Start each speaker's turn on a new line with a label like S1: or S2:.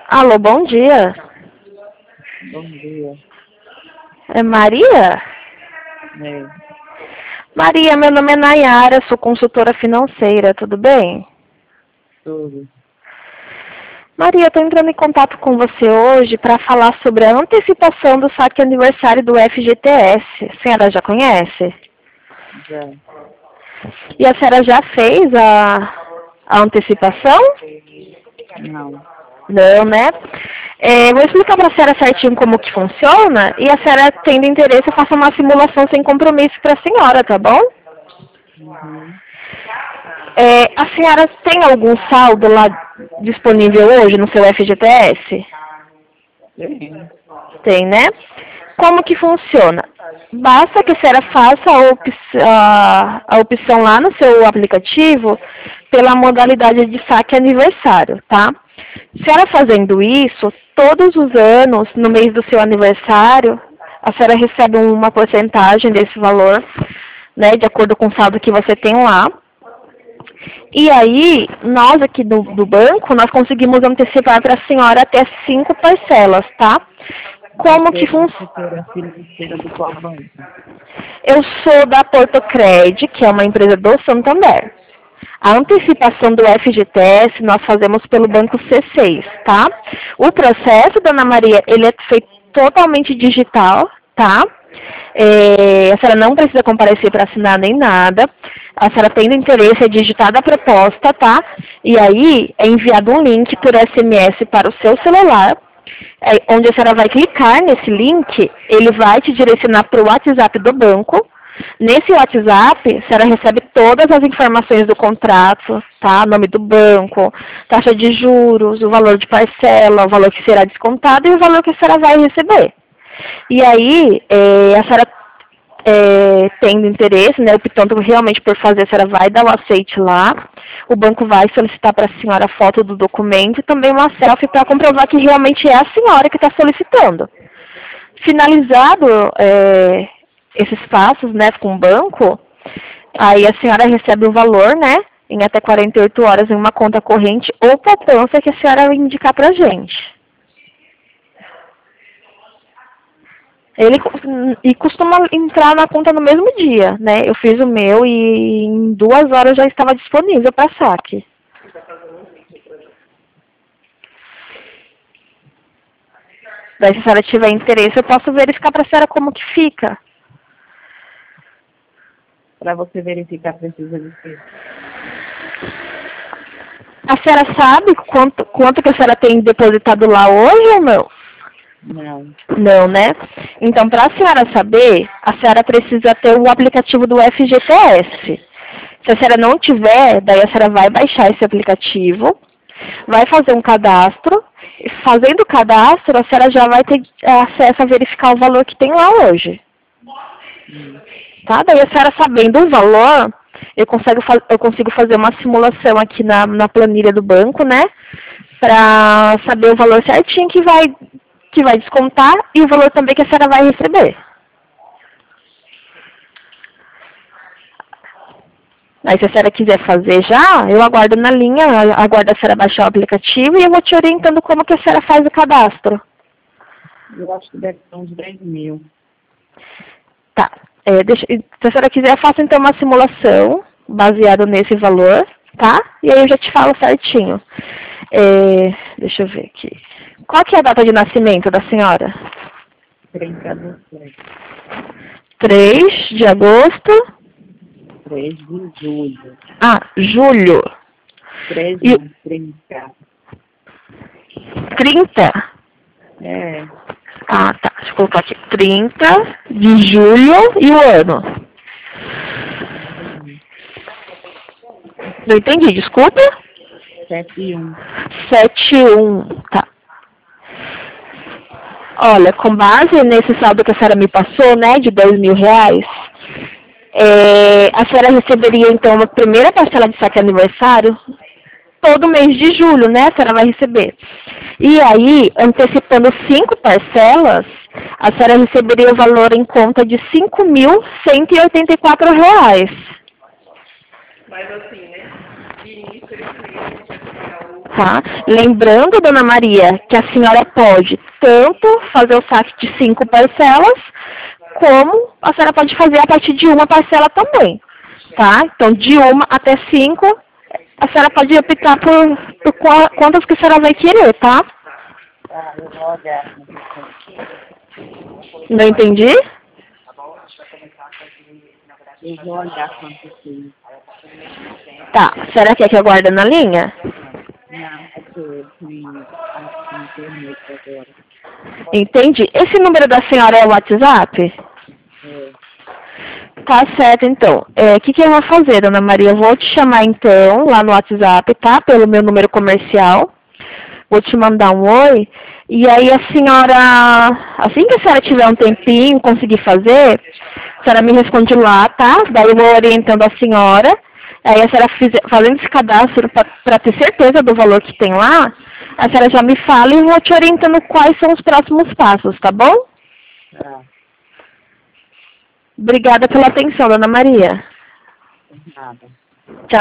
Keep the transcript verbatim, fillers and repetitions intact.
S1: Alô, bom dia.
S2: Bom dia.
S1: É Maria?
S2: É,
S1: Maria, meu nome é Nayara, sou consultora financeira, tudo bem?
S2: tudo.
S1: Maria, estou entrando em contato com você hoje para falar sobre a antecipação do saque aniversário do F G T S. A senhora já conhece?
S2: Já.
S1: E a senhora já fez a, a antecipação?
S2: Não.
S1: Não, né? É, vou explicar para a senhora certinho como que funciona e a senhora, tendo interesse, eu faço uma simulação sem compromisso para a senhora, tá bom?
S2: Uhum.
S1: É, a senhora tem algum saldo lá disponível hoje no seu F G T S?
S2: Tem.
S1: Tem, né? Como que funciona? Basta que a senhora faça a, op a, a opção lá no seu aplicativo pela modalidade de saque aniversário, tá? A senhora fazendo isso, todos os anos, no mês do seu aniversário, a senhora recebe uma porcentagem desse valor, né, de acordo com o saldo que você tem lá. E aí, nós aqui do, do banco, nós conseguimos antecipar para a senhora até cinco parcelas, tá? Como
S2: Você
S1: que
S2: é
S1: funciona?
S2: consultora financeira do qual banco?
S1: Eu sou da Portocred, que é uma empresa do Santander. A antecipação do F G T S nós fazemos pelo banco C seis, tá? O processo, dona Maria, ele é feito totalmente digital, tá? É, a senhora não precisa comparecer para assinar nem nada. A senhora tendo interesse é digitada a proposta, tá? E aí é enviado um link por S M S para o seu celular, é, onde a senhora vai clicar nesse link, ele vai te direcionar para o WhatsApp do banco. Nesse WhatsApp, a senhora recebe todas as informações do contrato, tá? Nome do banco, taxa de juros, o valor de parcela, o valor que será descontado e o valor que a senhora vai receber. E aí, é, a senhora é, tendo interesse, né, optando realmente por fazer, a senhora vai dar o aceite lá, o banco vai solicitar para a senhora a foto do documento e também uma selfie para comprovar que realmente é a senhora que está solicitando. Finalizado é, esses passos, né, com o banco, aí a senhora recebe o valor, né, em até quarenta e oito horas em uma conta corrente ou poupança que a senhora indicar para a gente. Ele e costuma entrar na conta no mesmo dia, né? Eu fiz o meu e em duas horas já estava disponível para saque. Daí, se a senhora tiver interesse, eu posso verificar para a senhora como que fica.
S2: Para você verificar, precisa de quê?
S1: A senhora sabe quanto, quanto que a senhora tem depositado lá hoje ou não?
S2: Não.
S1: Não, né? Então, para a senhora saber, a senhora precisa ter o aplicativo do F G T S. Se a senhora não tiver, daí a senhora vai baixar esse aplicativo, vai fazer um cadastro. Fazendo o cadastro, a senhora já vai ter acesso a verificar o valor que tem lá hoje.
S2: Hum.
S1: Tá? Daí a senhora sabendo o valor, eu consigo, eu consigo fazer uma simulação aqui na, na planilha do banco, né? Para saber o valor certinho que vai, que vai descontar e o valor também que a senhora vai receber. Aí se a senhora quiser fazer já, eu aguardo na linha, aguardo a senhora baixar o aplicativo e eu vou te orientando como que a senhora faz o cadastro.
S2: Eu acho que deve ser uns dez mil.
S1: Tá. É, deixa, se a senhora quiser, eu faço então uma simulação baseada nesse valor, tá? E aí eu já te falo certinho. É, deixa eu ver aqui. Qual que é a data de nascimento da senhora?
S2: trinta de julho.
S1: três de agosto.
S2: três de julho.
S1: Ah, julho.
S2: três
S1: E
S2: não, trinta.
S1: trinta?
S2: É,
S1: Ah, tá. Deixa eu colocar aqui. trinta de julho e o ano. Não entendi, desculpa.
S2: sete e um.
S1: sete um, tá. Olha, com base nesse saldo que a senhora me passou, né, de dois mil reais, é, a senhora receberia, então, uma primeira parcela de saque aniversário todo mês de julho, né, a senhora vai receber. E aí, antecipando cinco parcelas, a senhora receberia o valor em conta de cinco mil cento e oitenta e quatro reais.
S2: Mas assim, né? De início
S1: Tá? Lembrando, dona Maria, que a senhora pode tanto fazer o saque de cinco parcelas, como a senhora pode fazer a partir de uma parcela também. Tá? Então, de uma até cinco, a senhora pode optar por, por qua- quantas que a senhora vai querer, tá?
S2: Tá, eu vou olhar.
S1: Não entendi?
S2: Eu vou olhar quanto tem.
S1: Tá. A senhora quer que eu guarde na linha?
S2: Não, porque eu tenho a internet agora.
S1: Entendi. Esse número da senhora é o WhatsApp?
S2: É,
S1: Tá certo, então. É, o que, que eu vou fazer, dona Maria? Eu vou te chamar, então, lá no WhatsApp, tá? Pelo meu número comercial. Vou te mandar um oi. E aí a senhora, assim que a senhora tiver um tempinho, conseguir fazer, a senhora me responde lá, tá? Daí eu vou orientando a senhora. Aí a senhora fizer, fazendo esse cadastro para ter certeza do valor que tem lá, a senhora já me fala e eu vou te orientando quais são os próximos passos, tá bom?
S2: tá,
S1: Obrigada pela atenção, dona Maria.
S2: nada.
S1: Tchau.